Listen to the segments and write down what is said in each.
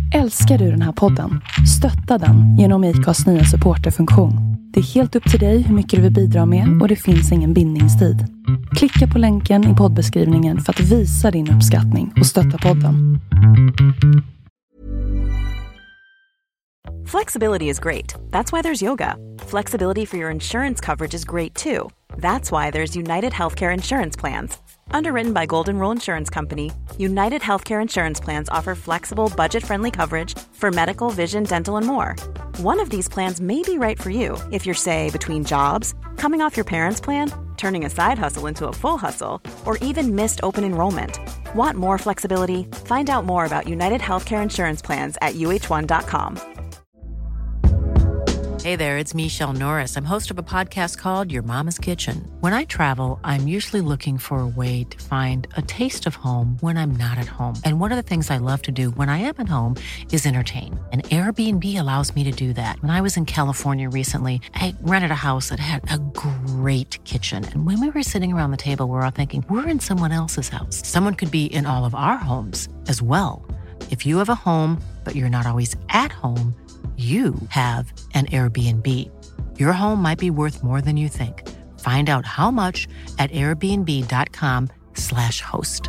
Älskar du den här podden? Stötta den genom IKAs nya supporterfunktion. Det är helt upp till dig hur mycket du vill bidra med och det finns ingen bindningstid. Klicka på länken i poddbeskrivningen för att visa din uppskattning och stötta podden. Flexibility is great. That's why there's yoga. Flexibility for your insurance coverage is great too. That's why there's United Healthcare Insurance Plans. Underwritten by Golden Rule Insurance Company, United Healthcare Insurance Plans offer flexible, budget-friendly coverage for medical, vision, dental, and more. One of these plans may be right for you if you're, say, between jobs, coming off your parents' plan, turning a side hustle into a full hustle, or even missed open enrollment. Want more flexibility? Find out more about United Healthcare Insurance Plans at uh1.com. Hey there, it's Michelle Norris. I'm host of a podcast called Your Mama's Kitchen. When I travel, I'm usually looking for a way to find a taste of home when I'm not at home. And one of the things I love to do when I am at home is entertain. And Airbnb allows me to do that. When I was in California recently, I rented a house that had a great kitchen. And when we were sitting around the table, we're all thinking, we're in someone else's house. Someone could be in all of our homes as well. If you have a home, but you're not always at home, you have an Airbnb. Your home might be worth more than you think. Find out how much at airbnb.com/host.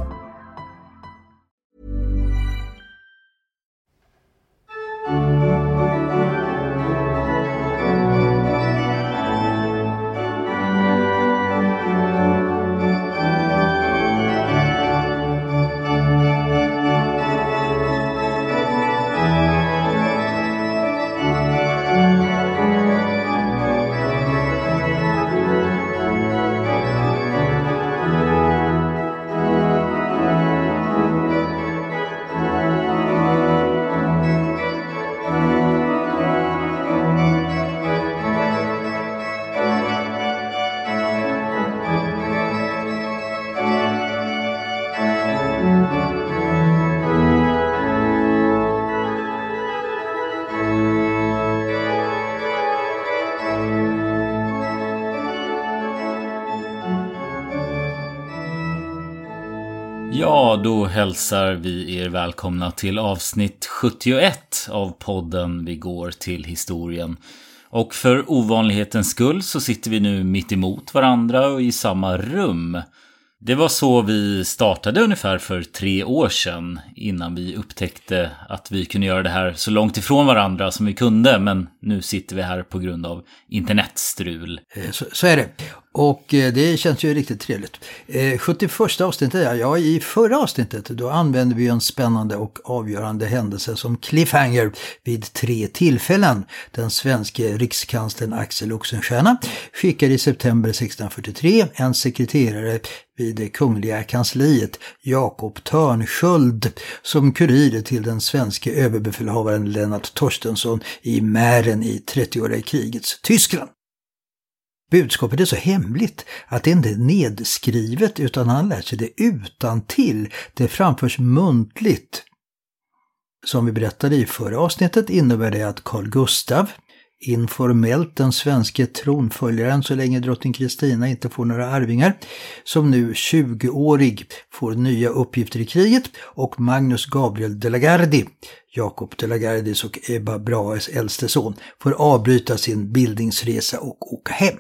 Ja, då hälsar vi er välkomna till avsnitt 71 av podden Vi går till historien. Och för ovanlighetens skull så sitter vi nu mitt emot varandra och i samma rum. Det var så vi startade ungefär för 3 år sedan, innan vi upptäckte att vi kunde göra det här så långt ifrån varandra som vi kunde. Men nu sitter vi här på grund av internetstrul. Så är det. Och det känns ju riktigt trevligt. 71 avsnittet, ja, i förra avsnittet då använde vi en spännande och avgörande händelse som cliffhanger vid 3 tillfällen. Den svenske rikskanslern Axel Oxenstierna skickade i september 1643 en sekreterare vid det kungliga kansliet, Jakob Törnsköld, som kurir till den svenska överbefälhavaren Lennart Torstensson i Mähren i 30-åriga krigets Tyskland. Budskapet är så hemligt att det inte är nedskrivet utan han lär sig det utantill. Det framförs muntligt. Som vi berättade i förra avsnittet innebär det att Carl Gustav, informellt den svenska tronföljaren så länge drottning Kristina inte får några arvingar, som nu 20-årig får nya uppgifter i kriget, och Magnus Gabriel de la Gardie, Jakob de la Gardies och Ebba Brahes äldste son, får avbryta sin bildningsresa och åka hem.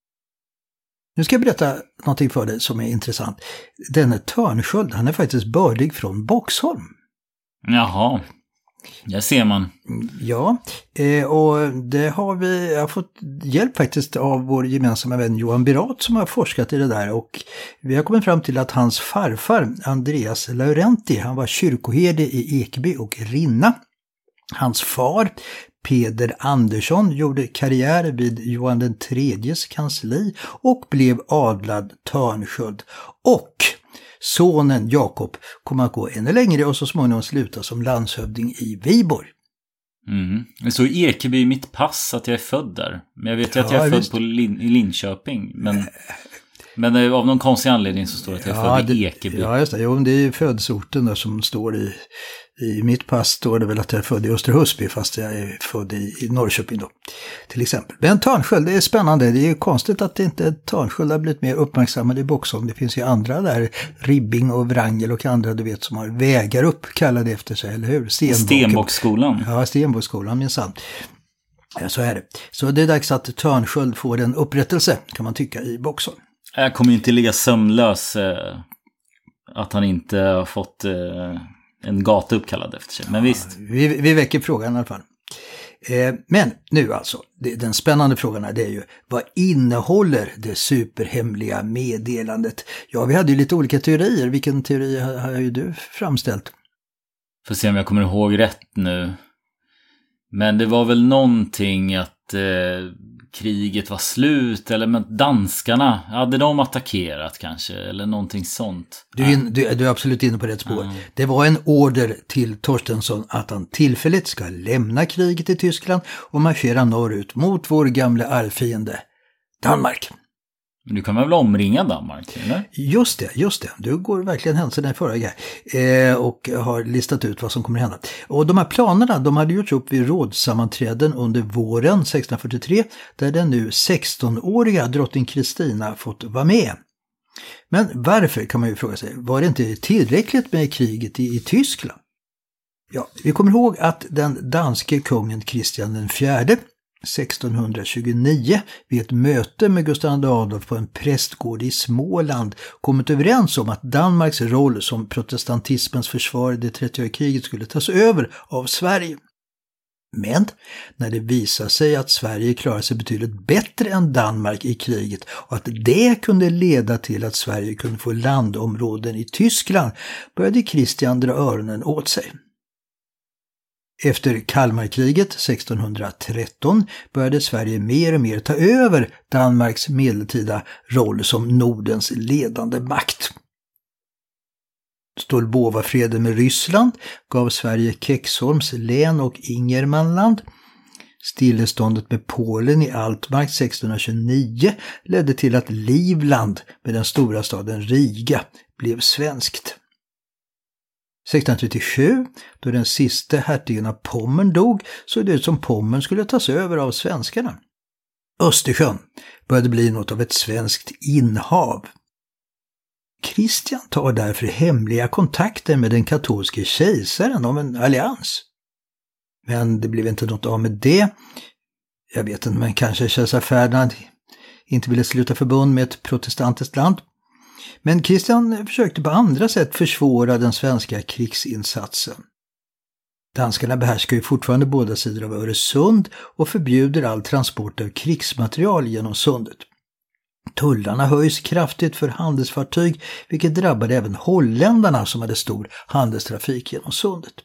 Nu ska jag berätta någonting för dig som är intressant. Denne Törnsköld, han är faktiskt bördig från Boxholm. Jaha, det ser man. Ja, och det har jag har fått hjälp faktiskt av vår gemensamma vän Johan Birat som har forskat i det där, och vi har kommit fram till att hans farfar Andreas Laurenti, han var kyrkoherde i Ekeby och Rinna. Hans far Peder Andersson gjorde karriär vid Johan den tredjes kansli och blev adlad Törnsköld, och sonen Jakob kommer att gå ännu längre och så småningom sluta som landshövding i Viborg. Det står i Ekeby i mitt pass att jag är född där. Men jag vet ju att jag är född i Linköping. Men av någon konstig anledning så står det att jag är född i Ekeby. Ja, just det. Jo, det är födsorten där som står i I mitt pass står det väl att jag är född i Österhusby fast jag är född i Norrköping då, till exempel. Men Törnsköld, det är spännande. Det är ju konstigt att inte Törnsköld har blivit mer uppmärksammad i Boxholm. Det finns ju andra där, Ribbing och Wrangel och andra du vet som har vägar upp kallade efter sig, eller hur? Stenbocksskolan. Ja, Stenbocksskolan minsann. Ja, så är det. Så det är dags att Törnsköld får en upprättelse kan man tycka i Boxholm. Jag kommer inte ligga sömnlös att han inte har fått en gata uppkallad efter sig. Men visst. Vi väcker frågan i alla fall. Men nu alltså, den spännande frågan är ju, vad innehåller det superhemliga meddelandet? Ja, vi hade ju lite olika teorier. Vilken teori har ju du framställt? Får se om jag kommer ihåg rätt nu. Men det var väl någonting att kriget var slut, eller men danskarna, hade de attackerat kanske, eller någonting sånt. Du är absolut inne på rätt spår. Det var en order till Torstensson att han tillfälligt ska lämna kriget i Tyskland och marschera norrut mot vår gamla arvfiende Danmark. Men du kan väl omringa Danmark, eller? Just det. Du går verkligen händelserna i förra och har listat ut vad som kommer hända. Och de här planerna, de hade gjorts upp vid rådssammanträden under våren 1643, där den nu 16-åriga drottning Kristina fått vara med. Men varför, kan man ju fråga sig, var det inte tillräckligt med kriget i Tyskland? Ja, vi kommer ihåg att den danske kungen Kristian IV 1629 vid ett möte med Gustav II Adolf på en prästgård i Småland kommit överens om att Danmarks roll som protestantismens försvar i det 30-åriga kriget skulle tas över av Sverige. Men när det visade sig att Sverige klarade sig betydligt bättre än Danmark i kriget och att det kunde leda till att Sverige kunde få landområden i Tyskland började Kristian dra öronen åt sig. Efter Kalmarkriget 1613 började Sverige mer och mer ta över Danmarks medeltida roll som Nordens ledande makt. Stolbova-freden med Ryssland gav Sverige Kexholms län och Ingermanland. Stilleståndet med Polen i Altmark 1629 ledde till att Livland med den stora staden Riga blev svenskt. 1637, då den sista hertigen av Pommern dog, såg det ut som Pommern skulle tas över av svenskarna. Östersjön började bli något av ett svenskt inhav. Kristian tar därför hemliga kontakter med den katolske kejsaren om en allians. Men det blev inte något av med det. Jag vet inte, men kanske kejsar Ferdinand inte ville sluta förbund med ett protestantiskt land. Men Kristian försökte på andra sätt försvåra den svenska krigsinsatsen. Danskarna behärskar ju fortfarande båda sidor av Öresund och förbjuder all transport av krigsmaterial genom sundet. Tullarna höjs kraftigt för handelsfartyg, vilket drabbade även holländarna som hade stor handelstrafik genom sundet.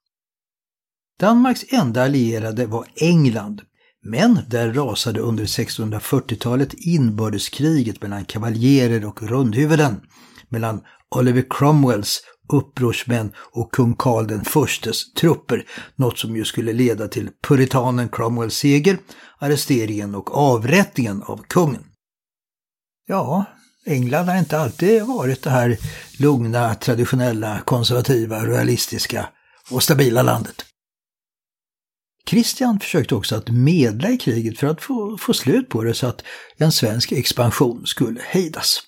Danmarks enda allierade var England, men där rasade under 1640-talet inbördeskriget mellan kavaljerer och rundhuvuden, mellan Oliver Cromwells upprorsmän och kung Karl den Förstes trupper, något som ju skulle leda till puritanen Cromwells seger, arresteringen och avrättningen av kungen. Ja, England har inte alltid varit det här lugna, traditionella, konservativa, realistiska och stabila landet. Kristian försökte också att medla i kriget för att få slut på det så att en svensk expansion skulle hejdas.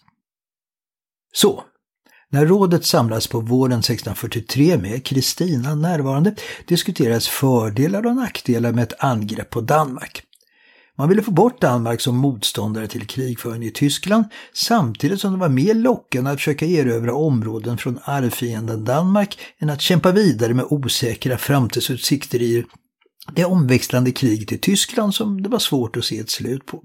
Så, när rådet samlas på våren 1643 med Kristina närvarande diskuterades fördelar och nackdelar med ett angrepp på Danmark. Man ville få bort Danmark som motståndare till krigföring i Tyskland samtidigt som det var mer lockande att försöka erövra områden från arvfienden Danmark än att kämpa vidare med osäkra framtidsutsikter i det omväxlande kriget i Tyskland som det var svårt att se ett slut på.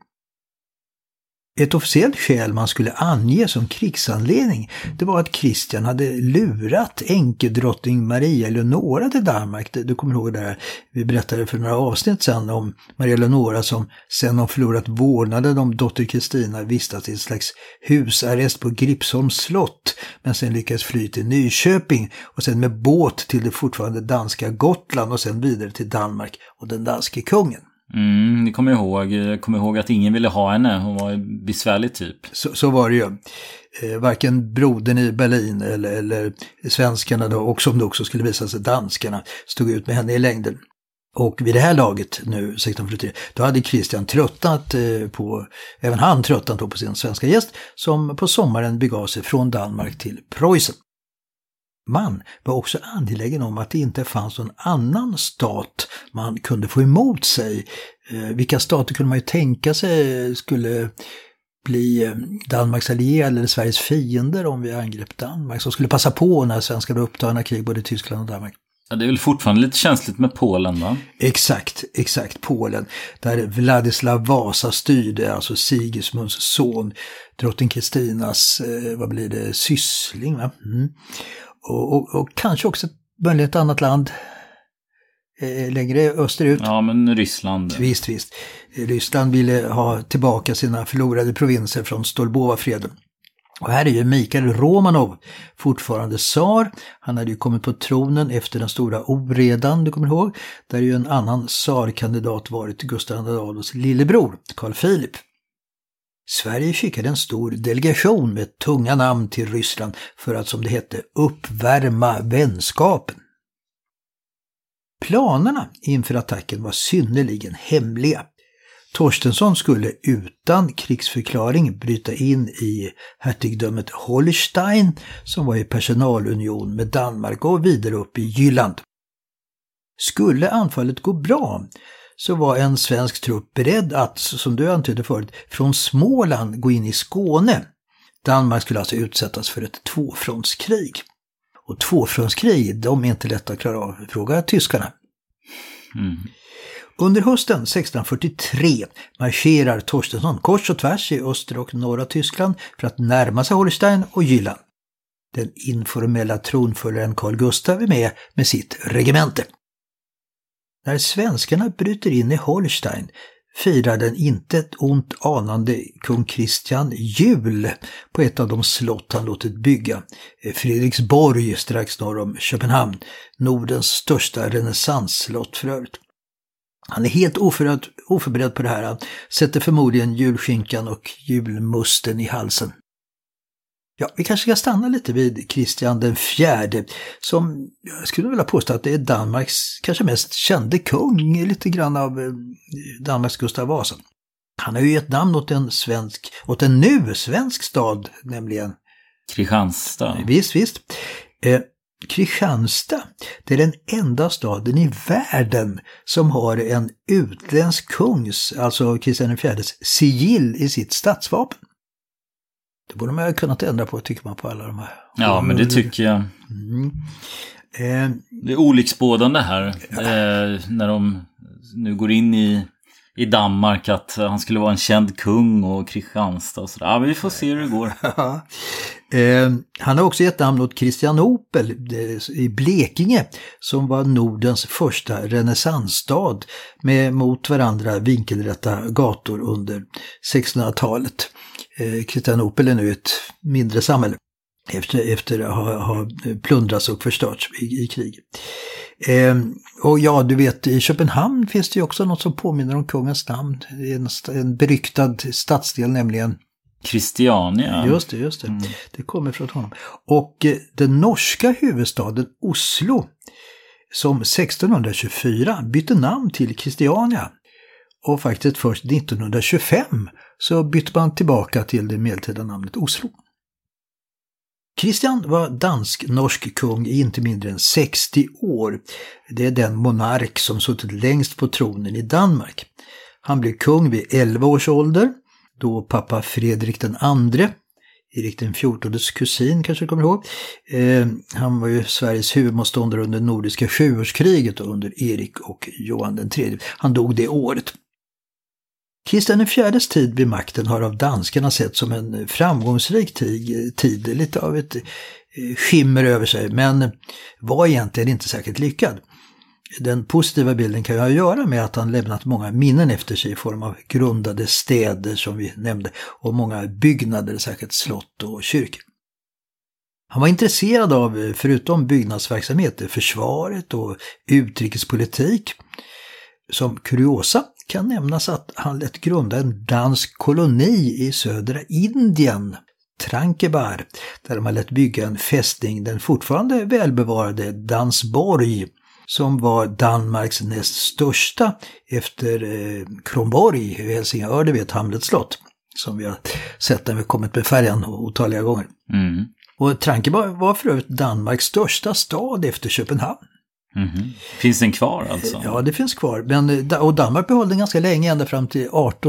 Ett officiellt skäl man skulle ange som krigsanledning, det var att Kristian hade lurat änkedrottning Maria Eleonora till Danmark. Du kommer ihåg det här, vi berättade för några avsnitt sedan om Maria Eleonora som sen har förlorat vårdnaden om dotter Kristina vistats i ett slags husarrest på Gripsholms slott, men sen lyckades fly till Nyköping och sen med båt till det fortfarande danska Gotland och sen vidare till Danmark och den danske kungen. Ni kommer ihåg. Jag kommer ihåg att ingen ville ha henne. Hon var en besvärlig typ. Så var det ju. Varken brodern i Berlin eller svenskarna då, och som det också skulle visa sig danskarna, stod ut med henne i längden. Och vid det här laget nu, 1643, då hade Kristian även han tröttnat på sin svenska gäst, som på sommaren begav sig från Danmark till Preussen. Man var också angelägen om att det inte fanns någon annan stat man kunde få emot sig. Vilka stater kunde man ju tänka sig skulle bli Danmarks allierade eller Sveriges fiender om vi angrep Danmark, som skulle passa på när svenskar upptagna krig både i Tyskland och Danmark. Ja, det är väl fortfarande lite känsligt med Polen, va? Exakt, Polen. Där Vladislav Vasa styrde, alltså Sigismunds son, drottning Kristinas, syssling, va? Och kanske också möjligen ett annat land längre österut. Ja, men Ryssland. Visst. Ryssland ville ha tillbaka sina förlorade provinser från Stolbova-freden. Och här är ju Mikael Romanov fortfarande tsar. Han hade ju kommit på tronen efter den stora oredan, du kommer ihåg. Där är ju en annan tsarkandidat varit Gustav II Adolfs lillebror, Carl Philip. Sverige skickade en stor delegation med tunga namn till Ryssland för att, som det hette, uppvärma vänskapen. Planerna inför attacken var synnerligen hemliga. Torstensson skulle utan krigsförklaring bryta in i hertigdömet Holstein, som var i personalunion med Danmark, och vidare upp i Jylland. Skulle anfallet gå bra så var en svensk trupp beredd att, som du antydde förut, från Småland gå in i Skåne. Danmark skulle alltså utsättas för ett tvåfrontskrig. Och tvåfrontskrig, de är inte lätta att klara av, fråga tyskarna. Under hösten 1643 marscherar Torstensson kors och tvärs i östra och norra Tyskland för att närma sig Holstein och Jylland. Den informella tronföljaren Carl Gustaf är med sitt regemente. När svenskarna bryter in i Holstein firar den inte ett ont anande kung Kristian jul på ett av de slott han låtit bygga, Fredriksborg strax norr om Köpenhamn, Nordens största renässansslott för övrigt. Han är helt oförberedd på det här, han sätter förmodligen julskinkan och julmusten i halsen. Ja, vi kanske ska stanna lite vid Kristian den fjärde, som jag skulle vilja påstå att det är Danmarks kanske mest kände kung, lite grann av Danmarks Gustav Vasa. Han har ju gett namn åt en nu svensk stad, nämligen Kristianstad. Visst. Kristianstad, det är den enda staden i världen som har en utländsk kungs, alltså Kristian den fjärdes, sigill i sitt statsvapen. Det borde man ha kunnat ändra på, tycker man, på alla de här. Ja, men det tycker jag. Det är olycksbådande här. När de nu går in i Danmark, att han skulle vara en känd kung och Kristianstad och sådär. Ja, vi får se hur det går. Han har också gett namn åt Kristianopel i Blekinge, som var Nordens första renässansstad med mot varandra vinkelrätta gator under 1600-talet. Kristianopel är nu ett mindre samhälle efter att ha plundrats och förstörts i krig. Och ja, du vet, i Köpenhamn finns det ju också något som påminner om kungens namn. En beryktad stadsdel, nämligen Christiania. Just det. Det kommer från honom. Och den norska huvudstaden Oslo, som 1624 bytte namn till Christiania. Och faktiskt först 1925 så bytte man tillbaka till det medeltida namnet Oslo. Kristian var dansk-norsk kung i inte mindre än 60 år. Det är den monark som suttit längst på tronen i Danmark. Han blev kung vid 11 års ålder, då pappa Fredrik den andre, Erik den XIV:s kusin kanske du kommer ihåg. Han var ju Sveriges huvudmotståndare under nordiska sjuårskriget och under Erik och Johan den tredje. Han dog det året. Kristian den fjärdes tid vid makten har av danskarna sett som en framgångsrik tid, lite av ett skimmer över sig, men var egentligen inte särskilt lyckad. Den positiva bilden kan ju ha att göra med att han lämnat många minnen efter sig i form av grundade städer som vi nämnde och många byggnader, särskilt slott och kyrkor. Han var intresserad av, förutom byggnadsverksamhet, försvaret och utrikespolitik. Som kuriosa kan nämnas att han lät grunda en dansk koloni i södra Indien, Trankebar, där de har lät bygga en fästning, den fortfarande välbevarade Dansborg, som var Danmarks näst största efter Kronborg i Helsingör, det vet Hamlets slott, som vi har sett när vi kommit med färjan otaliga gånger. Mm. Och Trankebar var för övrigt Danmarks största stad efter Köpenhamn. Mm. Finns den kvar alltså? Ja, det finns kvar. Och Danmark behöll den ganska länge, ända fram till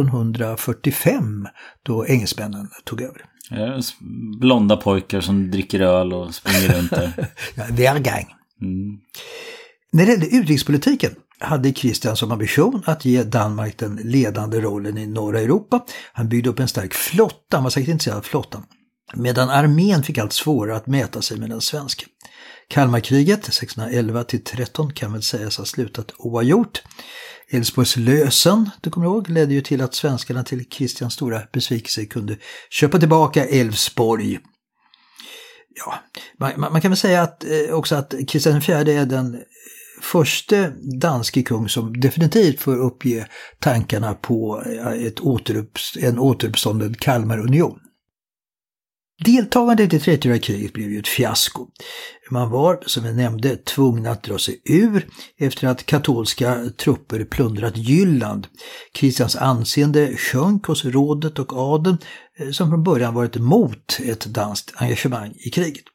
1845, då engelsmännen tog över. Blonda pojkar som dricker öl och springer runt där. Ja, Vergang. Mm. När det gällde utrikespolitiken hade Kristian som ambition att ge Danmark den ledande rollen i norra Europa. Han byggde upp en stark flotta, han var säkert intresserad av flottan, medan armén fick allt svårare att mäta sig med den svenska. Kalmarkriget 1611-13 kan väl sägas ha slutat oavgjort. Älvsborgs lösen, du kommer ihåg, ledde ju till att svenskarna till Kristians stora besvikelse kunde köpa tillbaka Älvsborg. Ja, man kan väl säga att också att Kristian IV är den första danske kung som definitivt får uppge tankarna på en återuppstånden Kalmarunion. Deltagandet i 30-åriga kriget blev ju ett fiasko. Man var, som jag nämnde, tvungen att dra sig ur efter att katolska trupper plundrat Jylland. Kristians anseende sjönk hos rådet och adeln, som från början varit emot ett danskt engagemang i kriget.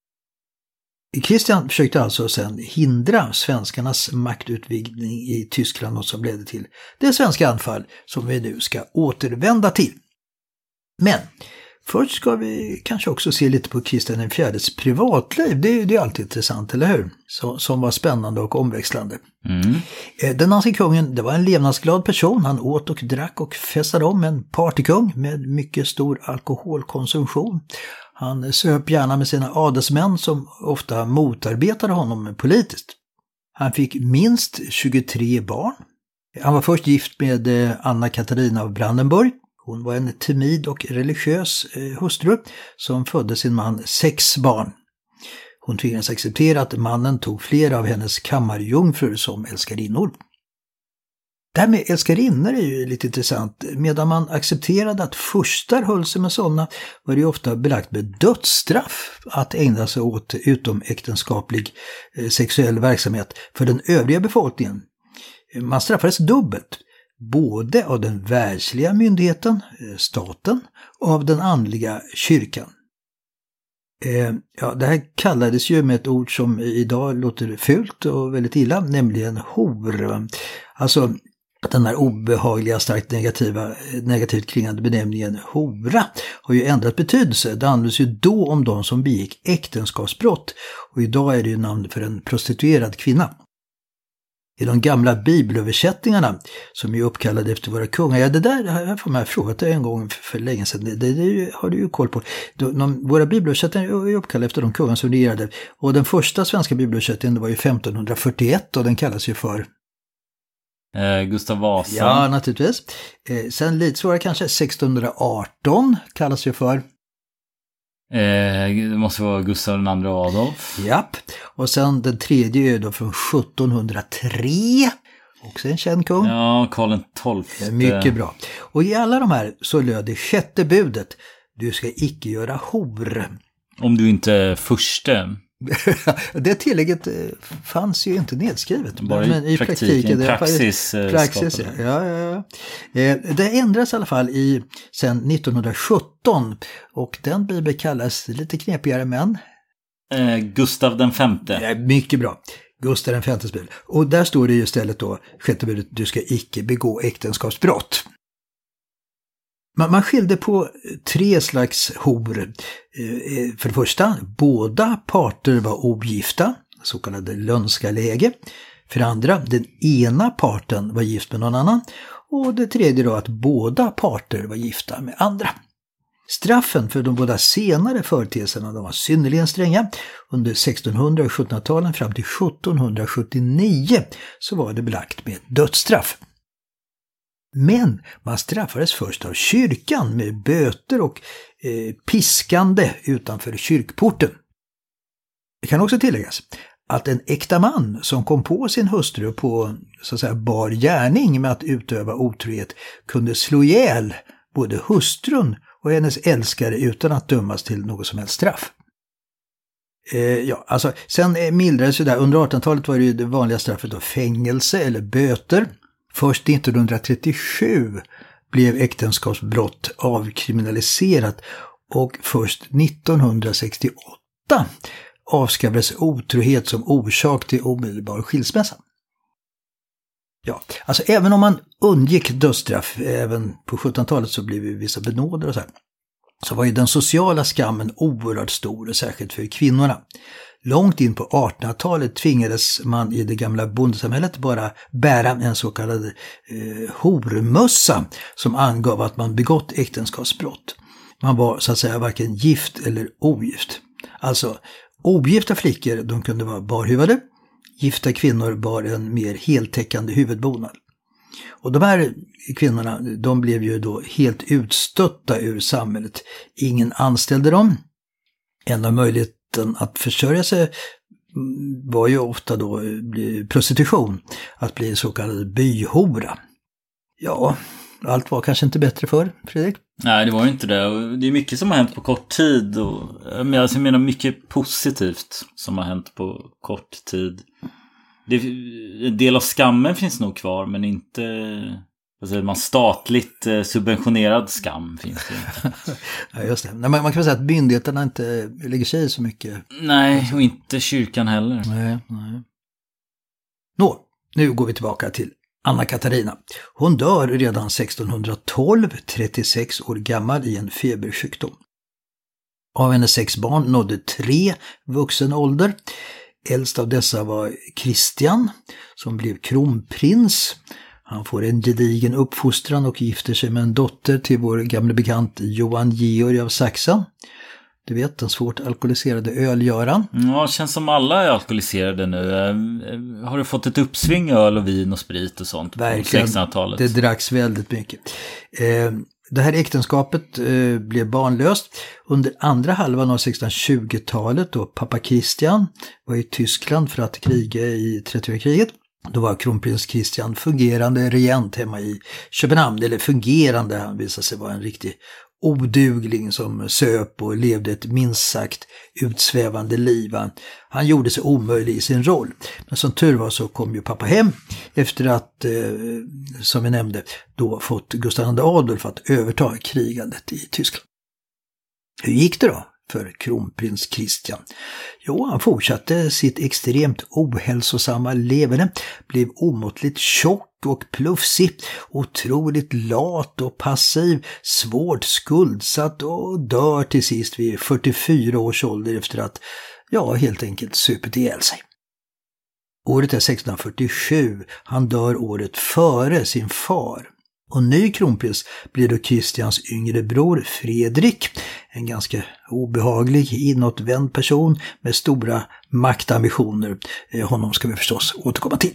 Kristian försökte alltså sedan hindra svenskarnas maktutvidgning i Tyskland, och som ledde till det svenska anfall som vi nu ska återvända till. Men först ska vi kanske också se lite på Kristian IVs privatliv. Det är alltid intressant, eller hur? Som var spännande och omväxlande. Mm. Den danske kungen, det var en levnadsglad person. Han åt och drack och festade om, en partykung med mycket stor alkoholkonsumtion. Han söp gärna med sina adelsmän som ofta motarbetade honom politiskt. Han fick minst 23 barn. Han var först gift med Anna Katarina av Brandenburg. Hon var en timid och religiös hustru som födde sin man 6 barn. Hon tvingades acceptera att mannen tog flera av hennes kammarjungfrur som älskarinnor. Det här med älskarinnor är ju lite intressant. Medan man accepterade att furstar höll sig med sådana, var det ju ofta belagt med dödsstraff att ägna sig åt utomäktenskaplig sexuell verksamhet för den övriga befolkningen. Man straffades dubbelt. Både av den världsliga myndigheten, staten, och av den andliga kyrkan. Det här kallades ju med ett ord som idag låter fult och väldigt illa, nämligen hor. Alltså den här obehagliga, starkt negativt klingande benämningen hora har ju ändrat betydelse. Det används ju då om de som begick äktenskapsbrott, och idag är det ju namn för en prostituerad kvinna. I de gamla bibelöversättningarna som är uppkallade efter våra kungar. Det där har jag frågat dig en gång för länge sedan. Det har du ju koll på. Våra bibelöversättningar är uppkallade efter de kungar som regerade. Och den första svenska bibelöversättningen var ju 1541 och den kallas ju för Gustav Vasa. Ja, naturligtvis. Sen lite svårare kanske 1618 kallas ju för det måste vara Gustav II Adolf. Japp. Och sen den tredje är då från 1703. Också en känd kung. Ja, Karl XII. Mycket bra. Och i alla de här så löd det 6:e budet: du ska icke göra hor. Om du inte är förste. Det tillägget fanns ju inte nedskrivet. Bara men i praktiken. Praxis. Ja. Det ändras i alla fall sen 1917. Och den bibeln kallas lite knepigare, men Gustav V. Mycket bra. Gustav V's bibel. Och där står det ju istället då 6:e budet: du ska icke begå äktenskapsbrott. Man skilde på 3 slags hor. För det första, båda parter var ogifta, så kallade lönska läge. För det andra, den ena parten var gift med någon annan. Och det tredje då, att båda parter var gifta med andra. Straffen för de båda senare företeelserna var synnerligen stränga. Under 1600- och 1700-talen fram till 1779 så var det belagt med dödsstraff. Men man straffades först av kyrkan med böter och piskande utanför kyrkporten. Det kan också tilläggas att en äkta man som kom på sin hustru på så att säga bar gärning med att utöva otrohet kunde slå ihjäl både hustrun och hennes älskare utan att dömas till något som helst straff. Sen mildrades det där. Under 1800-talet var det ju det vanliga straffet då fängelse eller böter. Först 1937 blev äktenskapsbrott avkriminaliserat och först 1968 avskaffades otrohet som orsak till omedelbar skilsmässa. Ja, alltså även om man undgick dödsstraff även på 1700-talet så blev vissa benådade och så var ju den sociala skammen oerhört stor, särskilt för kvinnorna. Långt in på 1800-talet tvingades man i det gamla bondesamhället bara bära en så kallad hormössa som angav att man begått äktenskapsbrott. Man var så att säga varken gift eller ogift. Alltså ogifta flickor, de kunde vara barhuvade. Gifta kvinnor bar en mer heltäckande huvudbonad. Och de här kvinnorna, de blev ju då helt utstötta ur samhället. Ingen anställde dem. Enda möjligheten att försörja sig var ju ofta då prostitution. Att bli så kallad byhora. Ja, allt var kanske inte bättre för Fredrik. Nej, det var ju inte det. Och det är mycket som har hänt på kort tid. Och, jag menar mycket positivt som har hänt på kort tid. En del av skammen finns nog kvar, men inte statligt subventionerad skam finns det inte. Ja, just det. Nej, man kan säga att myndigheterna inte lägger sig så mycket. Nej, och inte kyrkan heller. Nej. Nu går vi tillbaka till Anna Katarina. Hon dör redan 1612, 36 år gammal i en febersjukdom. Av hennes 6 barn nådde 3 vuxen ålder. Äldst av dessa var Kristian som blev kronprins. Han får en gedigen uppfostran och gifter sig med en dotter till vår gamla bekant Johan Georg av Sachsen. Du vet, den svårt alkoholiserade ölgöran. Ja, det känns som alla är alkoholiserade nu. Har du fått ett uppsving öl och vin och sprit och sånt verkligen, på 1600-talet? Det dracks väldigt mycket. Det här äktenskapet blev barnlöst under andra halvan av 1620-talet då pappa Kristian var i Tyskland för att kriga i 30-årskriget. Då var kronprins Kristian fungerande regent hemma i Köpenhamn. Eller fungerande, han visade sig vara en riktig odugling som söp och levde ett minst sagt utsvävande liv. Han gjorde sig omöjlig i sin roll. Men som tur var så kom ju pappa hem efter att, som vi nämnde, då fått Gustav II Adolf att överta krigandet i Tyskland. Hur gick det då för kronprins Kristian? Jo, han fortsatte sitt extremt ohälsosamma leverne, blev omåttligt tjock och plufsig, otroligt lat och passiv, svårt skuldsatt och dör till sist vid 44 års ålder efter att, helt enkelt supit ihjäl sig. Året är 1647, han dör året före sin far. Och ny kronprins blir då Kristians yngre bror Fredrik, en ganska obehaglig, inåtvänd person med stora maktambitioner. Honom ska vi förstås återkomma till.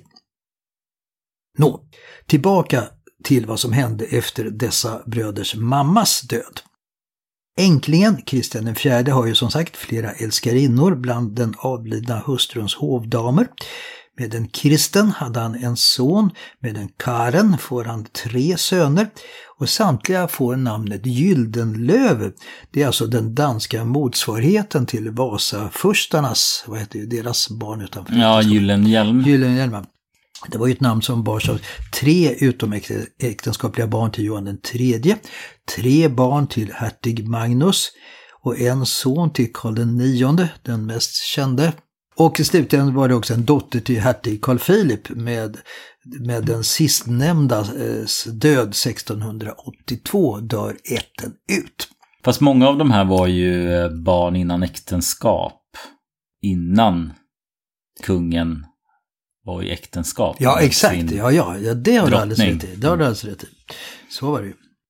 Tillbaka till vad som hände efter dessa bröders mammas död. Änklingen Kristian IV har ju som sagt flera älskarinnor bland den avlidna hustruns hovdamer. Med en Kristen hade han en son, med en Karen får han 3 söner och samtliga får namnet Gyldenlöv. Det är alltså den danska motsvarigheten till Vasafurstarnas, vad heter deras barn utanför? Ja, Gyllenhjelm. Det var ju ett namn som bars av 3 utomäktenskapliga barn till Johan den tredje, 3 barn till hertig Magnus och en son till Karl den 9, den mest kände. Och i slutändan var det också en dotter till hertig Carl Philip med den sistnämnda död 1682 dör ätten ut. Fast många av de här var ju barn innan äktenskap, innan kungen var i äktenskap. Ja, exakt. Ja, det har du alldeles rätt i. Så var det ju.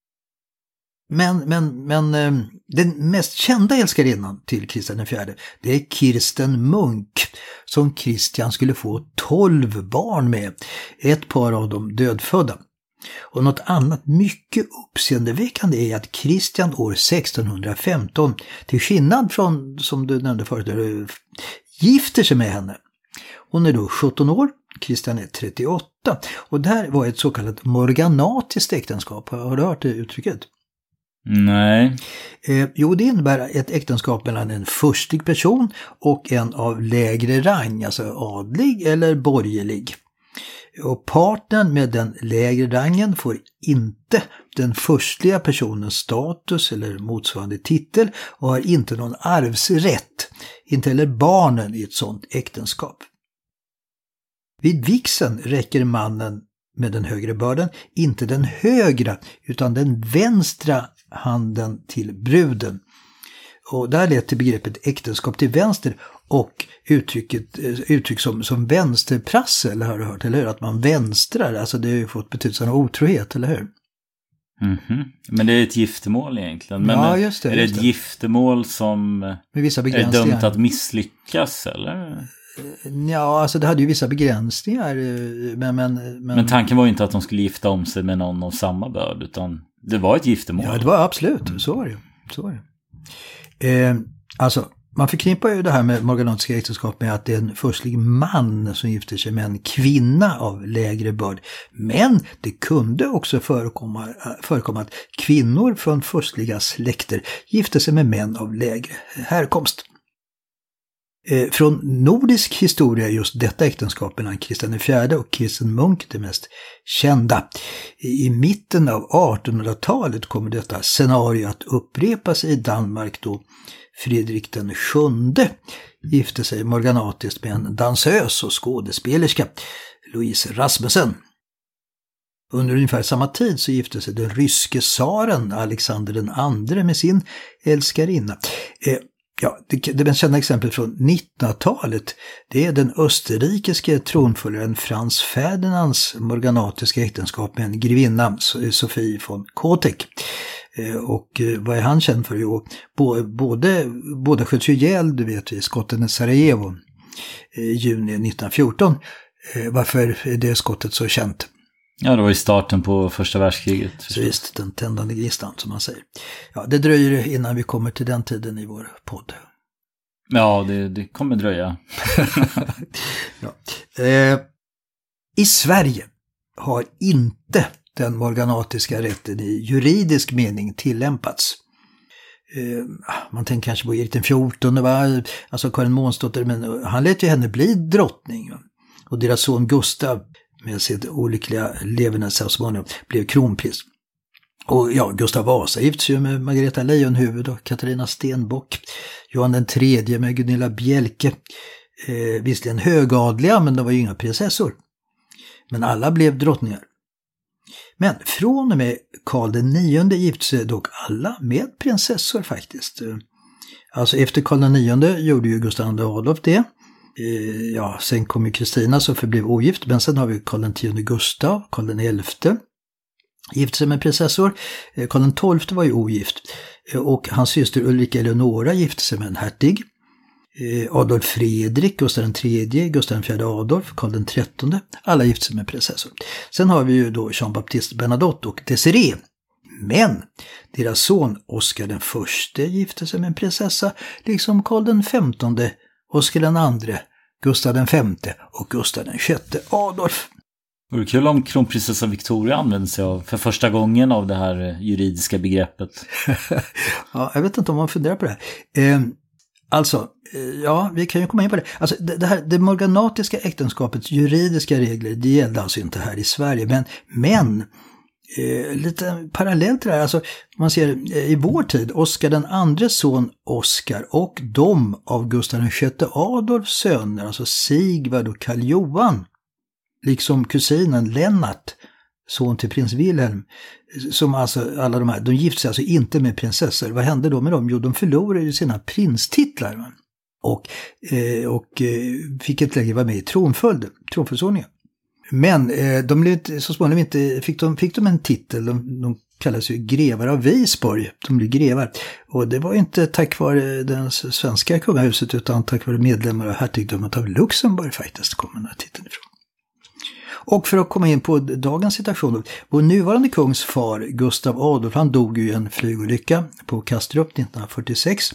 Men den mest kända älskarinnan till Kristian IV, det är Kirsten Munk, som Kristian skulle få 12 barn med, ett par av dem dödfödda. Och något annat mycket uppseendeväckande är att Kristian år 1615, till skillnad från, som du nämnde förut, gifter sig med henne. Hon är då 17 år, Kristian är 38. Och det här var ett så kallat morganatiskt äktenskap. Har du hört det uttrycket? Nej. Jo, det innebär ett äktenskap mellan en furstlig person och en av lägre rang, alltså adlig eller borgerlig. Och partnern med den lägre rangen får inte den furstliga personens status eller motsvarande titel och har inte någon arvsrätt, inte heller barnen i ett sådant äktenskap. Vid vigseln räcker mannen med den högre börden inte den högra utan den vänstra handen till bruden. Och där leder till begreppet äktenskap till vänster och uttryck som vänsterprassel, har du hört, eller hur? Att man vänstrar, alltså det har ju fått betydelsen av otrohet, eller hur? Mm-hmm. Men det är ett giftermål egentligen. Men ja, just det, är det ett giftermål som med vissa är dömt att misslyckas, eller? Ja, alltså det hade ju vissa begränsningar. Men tanken var ju inte att de skulle gifta om sig med någon av samma börd, utan det var ett giftermål. Ja, det var absolut. Så var det. Alltså, man förknippar ju det här med morganatiska äktenskap med att det är en furstlig man som gifter sig med en kvinna av lägre börd. Men det kunde också förekomma att kvinnor från furstliga släkter gifte sig med män av lägre härkomst. Från nordisk historia är just detta äktenskap mellan Kristian IV och Christen Munk det mest kända. I mitten av 1800-talet kommer detta scenario att upprepas i Danmark då Fredrik den VII gifte sig morganatiskt med en dansös och skådespelerska, Louise Rasmussen. Under ungefär samma tid så gifte sig den ryske tsaren Alexander den andre med sin älskarinna. Det mest kända exemplet från 1900-talet, det är den österrikiske tronföljaren Frans Ferdinands morganatiska äktenskap med en grevinna, Sofie von Kotek. Och vad är han känd för? Jo, båda sköts ju ihjäl, du vet vi, skotten i Sarajevo i juni 1914. Varför är det skottet så känt? Ja, det var i starten på första världskriget. Så visst, den tändande gnistan som man säger. Ja, det dröjer innan vi kommer till den tiden i vår podd. Ja, det kommer dröja. I Sverige har inte den morganatiska rätten i juridisk mening tillämpats. Man tänker kanske på Erik den 14, alltså Karin Månsdotter, men han lät ju henne bli drottning. Och deras son Gustav med sitt olyckliga leverne så småningom blev kronprins. Och ja, Gustav Vasa gifte sig med Margareta Leijonhufvud och Katarina Stenbock. Johan den tredje med Gunilla Bjelke. Visserligen högadliga, men de var ju inga prinsessor. Men alla blev drottningar. Men från och med Karl den nionde gifte sig dock alla med prinsessor faktiskt. Alltså efter Karl den nionde gjorde ju Gustav II Adolf det. Sen kom ju Kristina som förblev ogift, men sen har vi Karl den 10 Gustav, Karl den 11 gifte sig med prinsessor. Karl den 12 var ju ogift och hans syster Ulrika Eleonora gifte sig med en hertig. Adolf Fredrik, Gustav den 3, Gustav den 4 Adolf, Karl den 13, alla gifte sig med prinsessor. Sen har vi ju då Jean-Baptiste Bernadotte och Desirée. Men deras son Oscar den 1 gifte sig med en prinsessa, liksom Karl den 15, Oscar den 2, Gustav den 5 och Gustav den 6 Adolf. Det vore kul om kronprinsessa Victoria använde sig av för första gången av det här juridiska begreppet. Ja, jag vet inte om man funderar på det här. Vi kan ju komma in på det. Alltså, det morganatiska äktenskapets juridiska regler, det gällde alltså inte här i Sverige. Men lite parallellt till det här, alltså man ser i vår tid, Oscar den andres son Oscar och de av Gustav den 6 Adolfs söner, alltså Sigvard och Karl Johan, liksom kusinen Lennart, son till prins Wilhelm, som alltså alla de här, de gifte sig alltså inte med prinsessor. Vad hände då med dem? Jo, de förlorade sina prinstitlar och fick inte längre vara med i tronföljdsordningen. Men de blev så småningom inte, fick de en titel, de kallas ju grevar av Visborg, de blev grevar. Och det var inte tack vare det svenska kungahuset utan tack vare medlemmar av hertigdömet av Luxemburg faktiskt kom den här titeln ifrån. Och för att komma in på dagens situation, vår nuvarande kungs far Gustav Adolf, han dog ju i en flygolycka på Kastrup 1946.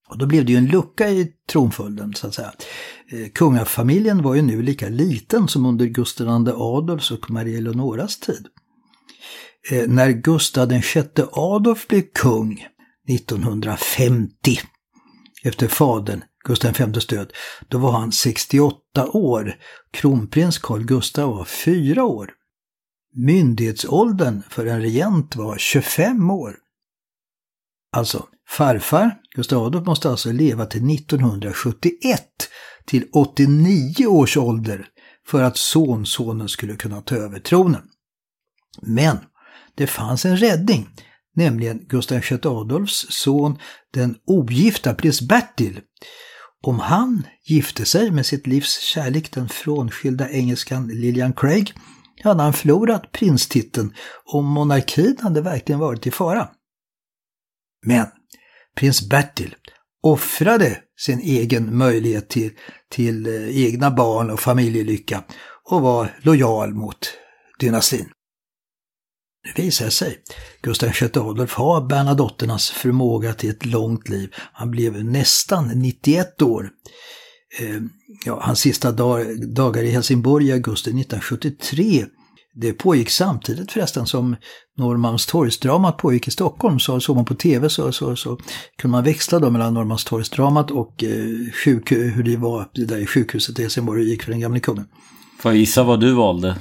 Och då blev det ju en lucka i tronföljden så att säga. Kungafamiljen var ju nu lika liten som under Gustav II Adolfs och Maria Eleonoras tid. När Gustav VI Adolf blev kung 1950 efter fadern Gustav V's död, då var han 68 år. Kronprins Carl Gustav var 4 år. Myndighetsåldern för en regent var 25 år. Alltså, farfar Gustav Adolf måste alltså leva till 1971 till 89 års ålder för att sonsonen skulle kunna ta över tronen. Men det fanns en räddning, nämligen Gustav VI Adolfs son, den ogifta prins Bertil. Om han gifte sig med sitt livs kärlek, den frånskilda engelskan Lillian Craig, hade han förlorat prinstiteln och monarkin hade verkligen varit i fara. Men prins Bertil offrade sin egen möjlighet till egna barn och familjelycka och var lojal mot dynastin. Nu visar sig Gustav VI Adolf ha Bernadotternas förmåga till ett långt liv. Han blev nästan 91 år. Hans sista dagar i Helsingborg i augusti 1973. Det pågick samtidigt förresten som Norrmalmstorgsdramat pågick i Stockholm. Så såg man på tv så kunde man växla då mellan Norrmalmstorgsdramat och hur det var det där i sjukhuset i Helsingborg gick för den gamla kungen. Får jag gissa vad du valde?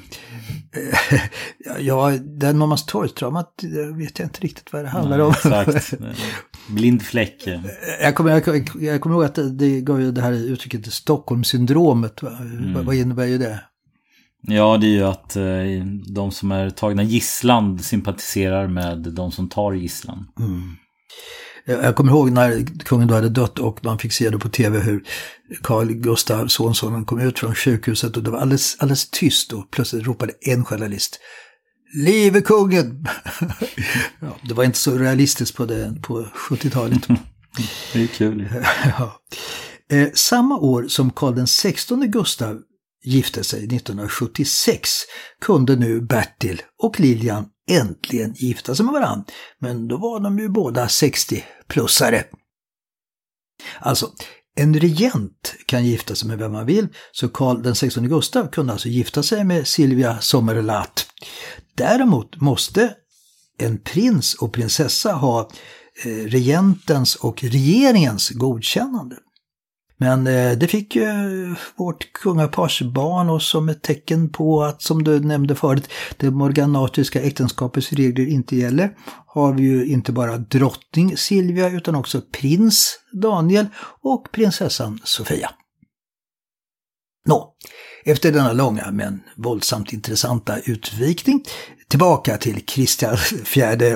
Ja, den Norrmalmstorgsdramat vet jag inte riktigt vad det handlar om. Exakt. Blind fläck. Jag kommer ihåg att det gav ju det här uttrycket Stockholmssyndromet. Vad innebär ju det? Ja, det är ju att de som är tagna gisslan sympatiserar med de som tar gisslan. Mm. Jag kommer ihåg när kungen då hade dött och man fick se det på tv hur Carl Gustav sonsonen kom ut från sjukhuset och det var alldeles tyst och plötsligt ropade en journalist: "Leve kungen!" Ja, det var inte så realistiskt på 70-talet. Det är kul. Ja. Samma år som Carl XVI Gustav gifte sig 1976 kunde nu Bertil och Lilian äntligen gifta sig med varandra. Men då var de ju båda 60-plussare. Alltså, en regent kan gifta sig med vem man vill, så Carl XVI Gustav kunde alltså gifta sig med Silvia Sommerlath. Däremot måste en prins och prinsessa ha regentens och regeringens godkännande. Men det fick ju vårt kungapars barn och som ett tecken på att, som du nämnde förut, det morganatiska äktenskapets regler inte gäller, har vi ju inte bara drottning Silvia utan också prins Daniel och prinsessan Sofia. Efter denna långa men våldsamt intressanta utvikning, tillbaka till Kristian IV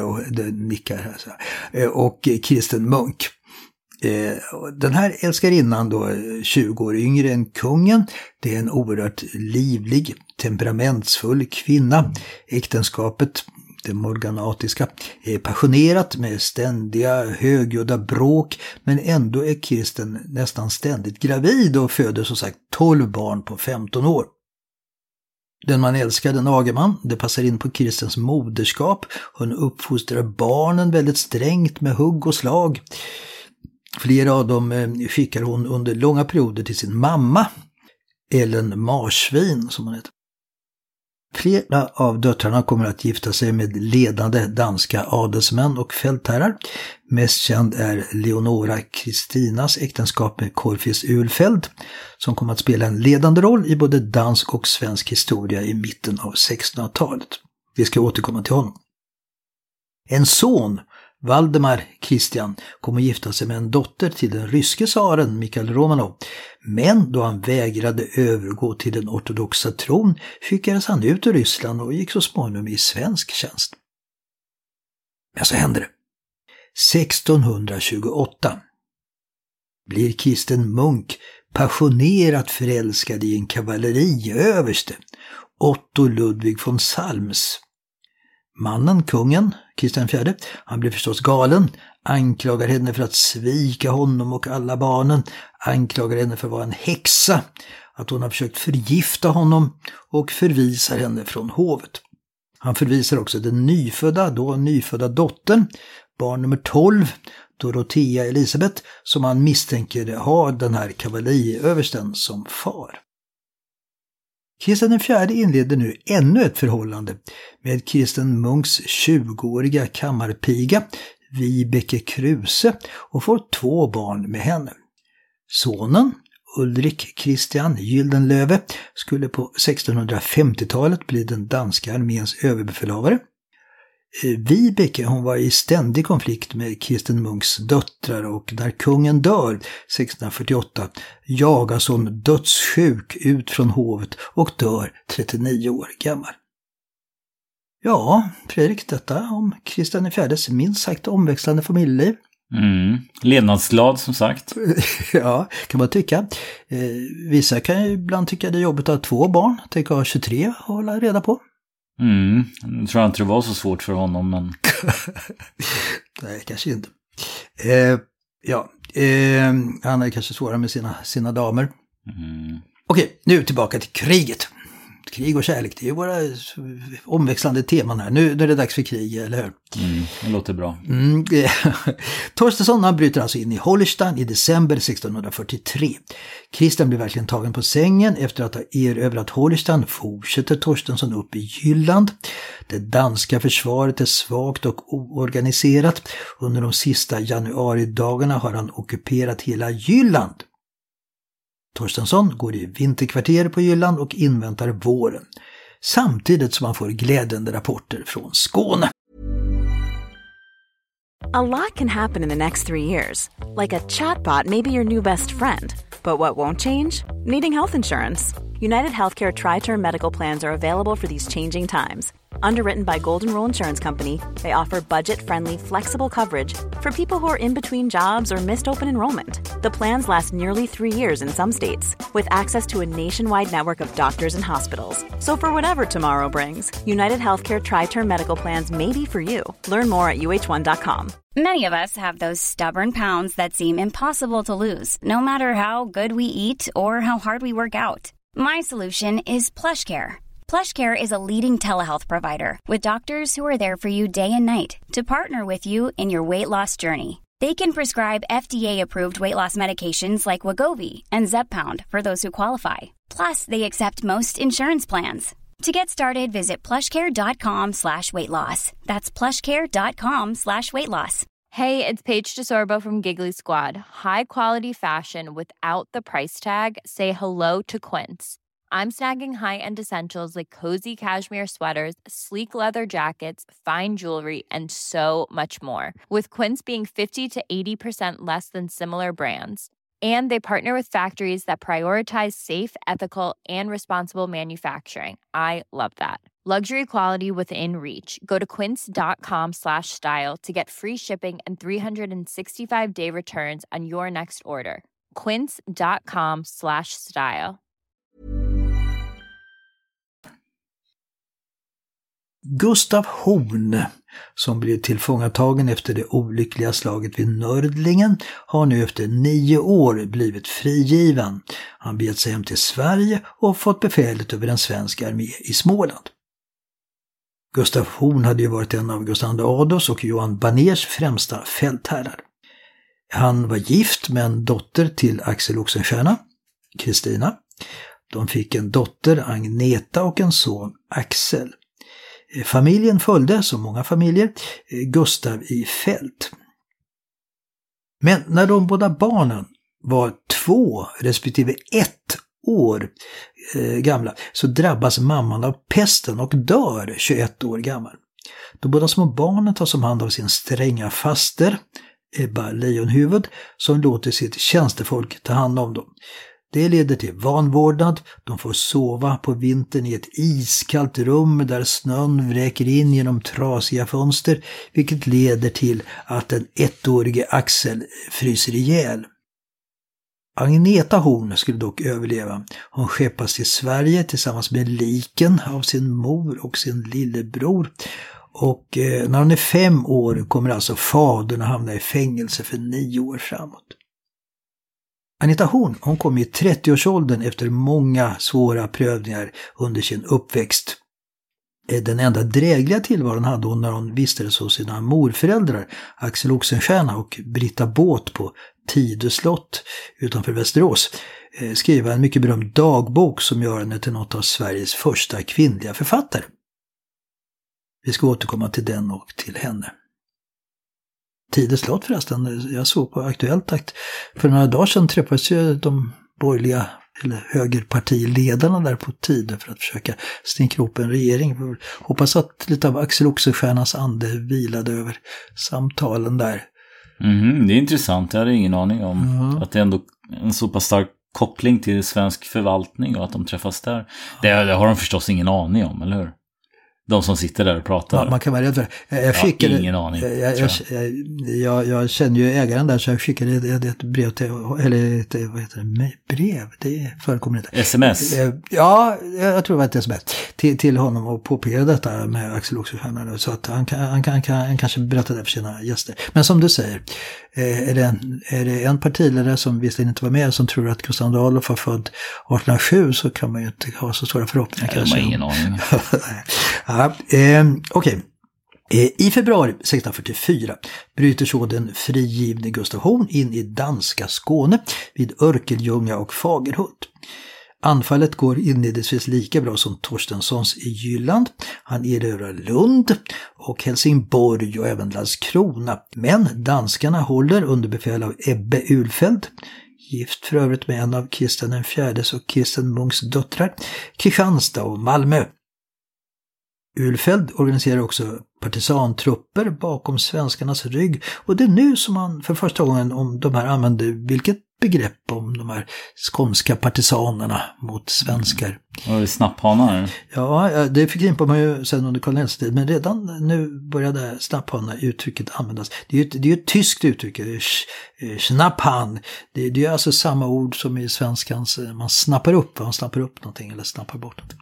och Kirsten Munk. Den här älskarinnan då, 20 år yngre än kungen, det är en oerhört livlig, temperamentsfull kvinna. Äktenskapet, det morganatiska, är passionerat med ständiga högljudda bråk, men ändå är Kirsten nästan ständigt gravid och föder som sagt 12 barn på 15 år. Den man älskar, den agar man. Det passar in på Kirstens moderskap. Hon uppfostrar barnen väldigt strängt med hugg och slag. Flera av dem skickar hon under långa perioder till sin mamma, Ellen Marsvin som hon heter. Flera av döttrarna kommer att gifta sig med ledande danska adelsmän och fältherrar. Mest känd är Leonora Kristinas äktenskap med Corfitz Ulfeldt, som kommer att spela en ledande roll i både dansk och svensk historia i mitten av 1600-talet. Vi ska återkomma till honom. En son, Valdemar Kristian, kom att gifta sig med en dotter till den ryske tsaren Mikhail Romanov, men då han vägrade övergå till den ortodoxa tron skickades han ut ur Ryssland och gick så småningom i svensk tjänst. Men så hände det. 1628 blir Kirsten Munk passionerat förälskad i en kavalleriöverste, Otto Ludvig von Salms. Mannen, kungen, Kristian IV, han blir förstås galen, anklagar henne för att svika honom och alla barnen, anklagar henne för att vara en häxa, att hon har försökt förgifta honom och förvisar henne från hovet. Han förvisar också den nyfödda dottern, barn nummer 12, Dorothea Elisabeth, som han misstänker ha den här kavalleriöversten som far. Kristian IV inleder nu ännu ett förhållande med Kirsten Munks 20-åriga kammarpiga Vibeke Kruse och får 2 barn med henne. Sonen, Ulrik Christian Gyldenlöve, skulle på 1650-talet bli den danska arméns överbefälhavare. Vibeke, hon var i ständig konflikt med Kirsten Munks döttrar och när kungen dör 1648 jagas hon dödssjuk ut från hovet och dör 39 år gammal. Ja, Fredrik, detta om Kristian IVs minst sagt omväxlande familjeliv. Levnadsglad som sagt. Ja, kan man tycka. Vissa kan ju ibland tycka det är jobbigt att ha 2 barn. Tänk att ha 23 att hålla reda på. Jag tror inte det var så svårt för honom, men... Nej, kanske inte. Han är kanske svårare med sina damer. Okej, nu tillbaka till kriget. Krig och kärlek, det är våra omväxlande teman här. Nu är det dags för krig, eller hur? Det låter bra. Torstensson, han bryter alltså in i Holstein i december 1643. Kristian blir verkligen tagen på sängen. Efter att ha erövrat Holstein fortsätter Torstensson upp i Jylland. Det danska försvaret är svagt och oorganiserat. Under de sista januaridagarna har han ockuperat hela Jylland. Torstensson går i vinterkvarter på Jylland och inväntar våren, samtidigt som han får glädjande rapporter från Skåne. A lot can happen in the next 3 years. Like a chatbot may be your new best friend. But what won't change? Needing health insurance. United Healthcare Tri-Term Medical Plans are available for these changing times. Underwritten by Golden Rule Insurance Company, they offer budget-friendly, flexible coverage for people who are in between jobs or missed open enrollment. The plans last nearly 3 years in some states, with access to a nationwide network of doctors and hospitals. So for whatever tomorrow brings, United Healthcare Tri-Term Medical Plans may be for you. Learn more at uh1.com. Many of us have those stubborn pounds that seem impossible to lose, no matter how good we eat or how hard we work out. My solution is PlushCare. PlushCare is a leading telehealth provider with doctors who are there for you day and night to partner with you in your weight loss journey. They can prescribe FDA-approved weight loss medications like Wegovy and Zepbound for those who qualify. Plus, they accept most insurance plans. To get started, visit plushcare.com/weightloss. That's plushcare.com/weightloss. Hey, it's Paige DeSorbo from Giggly Squad. High quality fashion without the price tag. Say hello to Quince. I'm snagging high-end essentials like cozy cashmere sweaters, sleek leather jackets, fine jewelry, and so much more. With Quince being 50 to 80% less than similar brands. And they partner with factories that prioritize safe, ethical, and responsible manufacturing. I love that. Luxury quality within reach. Go to quince.com/style to get free shipping and 365-day returns on your next order. Quince.com/style. Gustav Horn, som blev tillfångatagen efter det olyckliga slaget vid Nördlingen, har nu efter 9 år blivit frigiven. Han begett sig hem till Sverige och fått befälet över en svensk armé i Småland. Gustav Horn hade ju varit en av Gustav II Adolfs och Johan Baners främsta fältherrar. Han var gift med en dotter till Axel Oxenstierna, Kristina. De fick en dotter, Agneta, och en son, Axel. Familjen följde, som många familjer, Gustav i fält. Men när de båda barnen var 2 respektive 1 år gamla så drabbas mamman av pesten och dör 21 år gammal. De båda små barnen tas om hand av sin stränga faster, Ebba Lejonhuvud, som låter sitt tjänstefolk ta hand om dem. Det leder till vanvårdnad, de får sova på vintern i ett iskallt rum där snön vräker in genom trasiga fönster, vilket leder till att den 1-årige Axel fryser ihjäl. Agneta Horn skulle dock överleva. Hon skeppas till Sverige tillsammans med liken av sin mor och sin lillebror. Och när hon är 5 år kommer alltså fadern att hamna i fängelse för 9 år framåt. Agneta Horn, hon kom i 30-årsåldern efter många svåra prövningar under sin uppväxt. Den enda drägliga tillvaron hade hon när hon vistades hos sina morföräldrar Axel Oxenstierna och Britta Båth på Tidö slott utanför Västerås. Skriva en mycket berömd dagbok som gör henne till något av Sveriges första kvinnliga författare. Vi ska återkomma till den och till henne. Tidö slott förresten, jag såg på Aktuellt att för några dagar sedan träffades ju de borgerliga eller högerpartiledarna där på Tidö för att försöka snickra ihop en regering. Hoppas att lite av Axel Oxenstiernas ande vilade över samtalen där. Det är intressant, jag hade ingen aning om att det är ändå en så pass stark koppling till svensk förvaltning och att de träffas där. Det har de förstås ingen aning om, eller hur? De som sitter där och pratar. Man kan vara rädd för det. Jag skickade, ingen aning. Jag känner ju ägaren där så jag skickade ett brev till, eller ett, vad heter det, brev, det förekommer inte. SMS? Ja, jag tror det var ett SMS till honom och påpekade detta med Axel Oxenstierna så att han kanske berättar det för sina gäster. Men som du säger, är det en partiledare som visserligen inte var med som tror att Gustav II Adolf var född 1807 så kan man ju inte ha så stora förhoppningar. Jag har ingen aning. Okej. I februari 1644 bryter så den frigivne Gustav Horn in i danska Skåne vid Örkelljunga och Fagerhult. Anfallet går inledningsvis lika bra som Torstenssons i Jylland. Han erövrar Lund och Helsingborg och även Landskrona. Men danskarna håller under befäl av Ebbe Ulfeld, gift för övrigt med en av Kristian IV:s och Kristian Munks döttrar, Kristianstad och Malmö. Ulfeld organiserar också partisantrupper bakom svenskarnas rygg och det är nu som man för första gången om de här använder vilket begrepp om de här skånska partisanerna mot svenskar. Var det snapphanar? Ja, det förknippar man ju sen under kolonialtid, men redan nu började snapphanar-uttrycket användas. Det är ju ett tyskt uttryck, schnapphan. Det är alltså samma ord som i svenskans, man snappar upp någonting eller snappar bort någonting.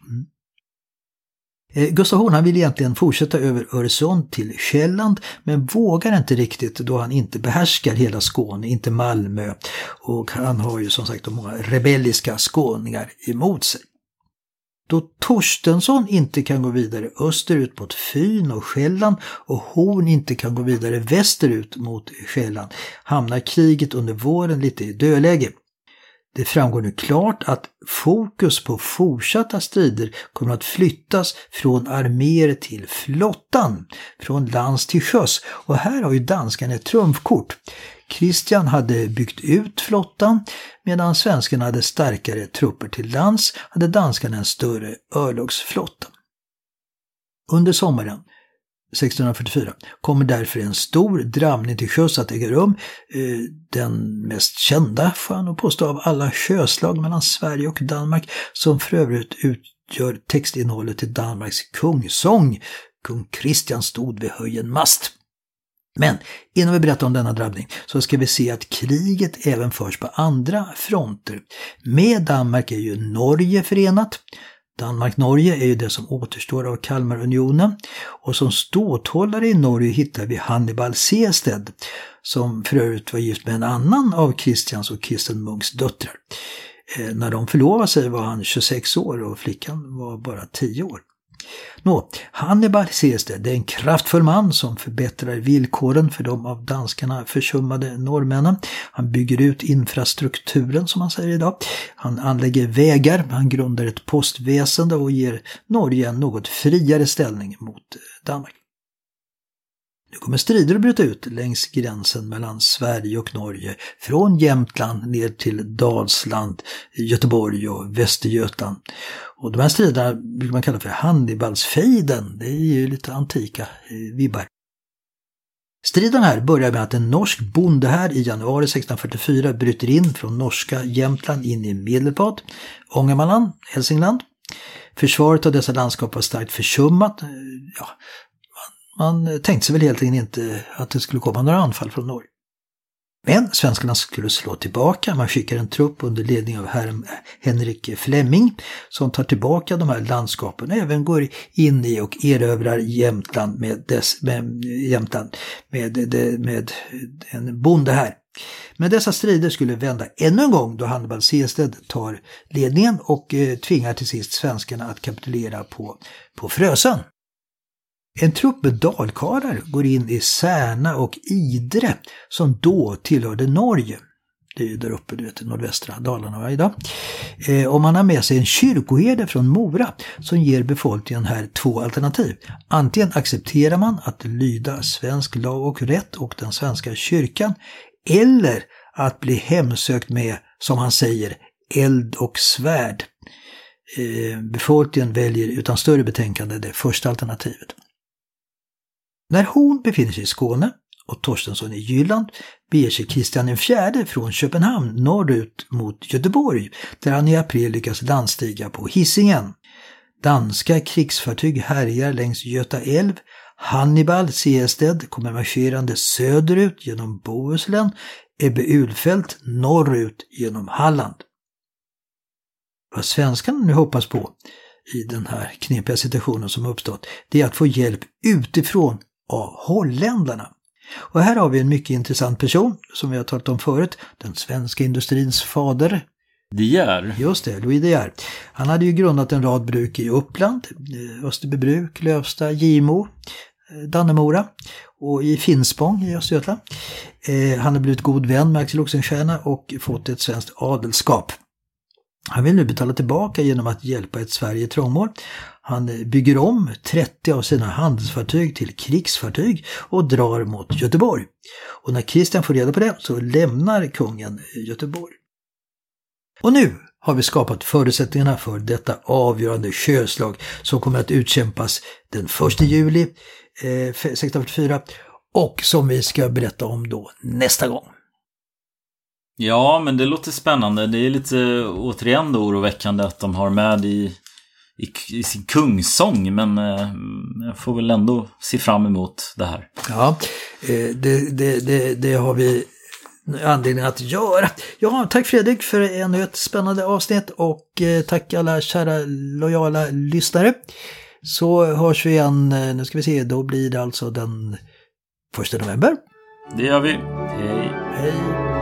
Gustav Horn han vill egentligen fortsätta över Öresund till Själland men vågar inte riktigt då han inte behärskar hela Skåne, inte Malmö och han har ju som sagt många rebelliska skåningar emot sig. Då Torstensson inte kan gå vidare österut mot Fyn och Själland och Horn inte kan gå vidare västerut mot Själland hamnar kriget under våren lite i dödläge. Det framgår nu klart att fokus på fortsatta strider kommer att flyttas från arméer till flottan, från lands till sjöss. Och här har ju danskarna ett trumfkort. Kristian hade byggt ut flottan medan svenskarna hade starkare trupper till lands, hade danskarna en större örlogsflotta. Under sommaren 1644 kommer därför en stor dramning till sjöss att äga rum. Den mest kända får jag nog påstå av alla sjöslag mellan Sverige och Danmark som för övrigt utgör textinnehållet till Danmarks kungsång. Kung Kristian stod vid höjen mast. Men innan vi berättar om denna drabbning så ska vi se att kriget även förs på andra fronter. Med Danmark är ju Norge förenat. Danmark-Norge är ju det som återstår av Kalmarunionen och som ståthållare i Norge hittar vi Hannibal Sehested som för övrigt var gift med en annan av Kristians och Kristian Munks döttrar. När de förlovade sig var han 26 år och flickan var bara 10 år. Hannibal Sehested är en kraftfull man som förbättrar villkoren för de av danskarna försummade norrmännen. Han bygger ut infrastrukturen som man säger idag. Han anlägger vägar, han grundar ett postväsende och ger Norge en något friare ställning mot Danmark. Nu kommer strider att bryta ut längs gränsen mellan Sverige och Norge från Jämtland ner till Dalsland, Göteborg och Västergötland. Och de här striderna brukar man kalla för Hannibalsfejden. Det är ju lite antika vibbar. Striden här börjar med att en norsk bondehär i januari 1644 bryter in från norska Jämtland in i Medelpad, Ångermanland, Hälsingland. Försvaret av dessa landskap var starkt försummat. Man tänkte sig väl helt enkelt inte att det skulle komma några anfall från norr. Men svenskarna skulle slå tillbaka. Man skickar en trupp under ledning av herr Henrik Flemming som tar tillbaka de här landskapen och även går in i och erövrar Jämtland med en bonde här. Men dessa strider skulle vända ännu en gång då Hannibal Sehested tar ledningen och tvingar till sist svenskarna att kapitulera på Frösön. En trupp med dalkarlar går in i Särna och Idre som då tillhörde Norge. Det är ju där uppe, du vet, i nordvästra Dalarna idag. Och man har med sig en kyrkoherde från Mora som ger befolkningen här 2 alternativ. Antingen accepterar man att lyda svensk lag och rätt och den svenska kyrkan, eller att bli hemsökt med, som han säger, eld och svärd. Befolkningen väljer utan större betänkande det första alternativet. När Horn befinner sig i Skåne och Torstensson i Jylland beger sig Kristian IV från Köpenhamn norrut mot Göteborg, där han i april lyckas landstiga på Hisingen. Danska krigsfartyg härjar längs Göta älv. Hannibal Sehested kommer marscherande söderut genom Bohuslän, Ebbe Ulfelt norrut genom Halland. Vad svenskarna nu hoppas på i den här knepiga situationen som uppstått, det är att få hjälp utifrån av holländarna. Och här har vi en mycket intressant person som vi har talat om förut, den svenska industrins fader. De Geer. Just det, Louis De Geer. Han hade ju grundat en rad bruk i Uppland, Österbybruk, Lövsta, Gimo, Dannemora och i Finspång i Östergötland. Han har blivit god vän med Axel Oxenstierna och fått ett svenskt adelskap. Han vill nu betala tillbaka genom att hjälpa ett Sverige i trångmål. Han bygger om 30 av sina handelsfartyg till krigsfartyg och drar mot Göteborg. Och när Kristian får reda på det så lämnar kungen Göteborg. Och nu har vi skapat förutsättningarna för detta avgörande sjöslag som kommer att utkämpas den 1 juli 1644 och som vi ska berätta om då nästa gång. Ja, men det låter spännande. Det är lite återigen då oroväckande att de har med i sin kungssång, men jag får väl ändå se fram emot det här. Ja, det har vi anledning att göra. Ja, tack Fredrik för ännu ett spännande avsnitt och tack alla kära lojala lyssnare. Så hörs vi igen, nu ska vi se, då blir det alltså den 1 november. Det gör vi. Hej. Hej.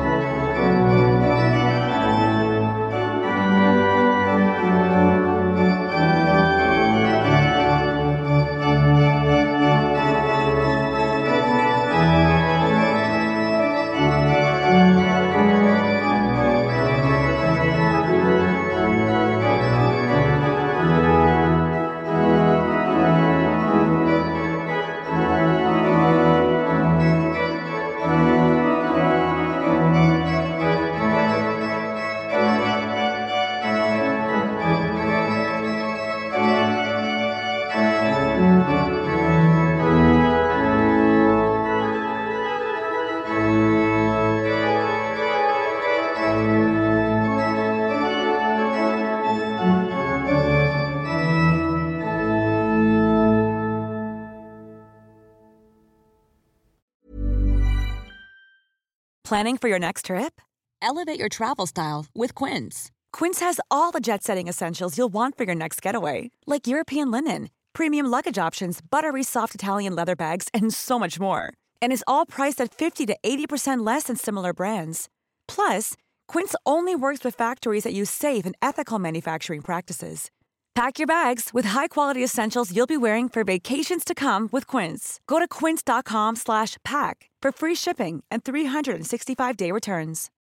Planning for your next trip? Elevate your travel style with Quince. Quince has all the jet-setting essentials you'll want for your next getaway, like European linen, premium luggage options, buttery soft Italian leather bags, and so much more. And is all priced at 50 to 80% less than similar brands. Plus, Quince only works with factories that use safe and ethical manufacturing practices. Pack your bags with high-quality essentials you'll be wearing for vacations to come with Quince. Go to quince.com/pack for free shipping and 365-day returns.